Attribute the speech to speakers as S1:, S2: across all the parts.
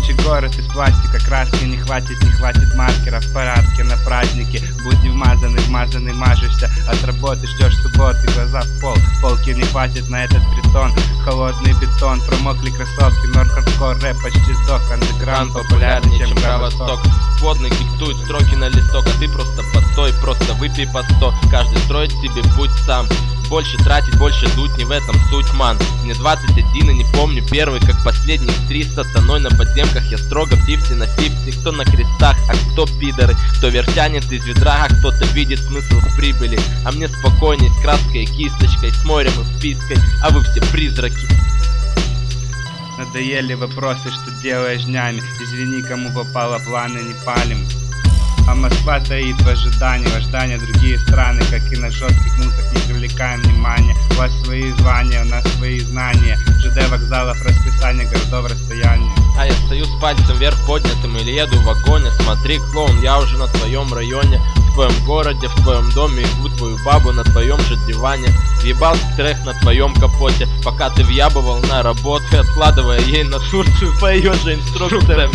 S1: Настоящий город из пластика, краски не хватит маркеров. В парадке на празднике, будь не вмазанный, мажешься. От работы ждешь субботы, глаза в пол. Полки не хватит на этот притон. Холодный бетон, промокли кроссовки. Норд-хардкор, рэп почти сдох. Андеграунд популярнее, чем Кровосток.
S2: Сводный диктует строки на листок, а ты просто постой, просто выпей по 100. Каждый строит себе путь сам. Больше тратить, больше дуть, не в этом суть, ман. Мне 21 и не помню первый, как последних 3 с сатаной на подземках. Я строго 50 на 50, кто на крестах, а кто пидоры. Кто вертянет из ведра, а кто-то видит смысл в прибыли. А мне спокойней с краской и кисточкой, с морем и впиской, а вы все призраки.
S1: Надоели вопросы, что делаешь днями. Извини, кому попало, планы не палим. А Москва стоит в ожидании другие страны, как и на жестких мутах, не привлекаем внимания. У вас свои звания, у нас свои знания. ЖД вокзалов, расписание городов, расстояние.
S2: А я стою с пальцем вверх поднятым или еду в вагоне. Смотри, клоун, я уже на твоем районе. В твоем городе, в твоем доме, ебу твою бабу на твоем же диване. Въебал трек на твоем капоте, пока ты въябывал на работу, откладывая ей на Турцию по ее же инструкциям.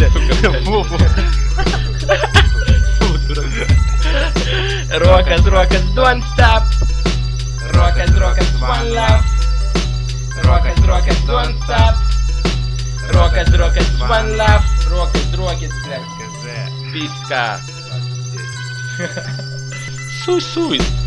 S3: Rockers, don't stop. Rockers, one love. Rockers, don't stop. Rockers, one love. Rockers,
S2: Писька. Суй-суй.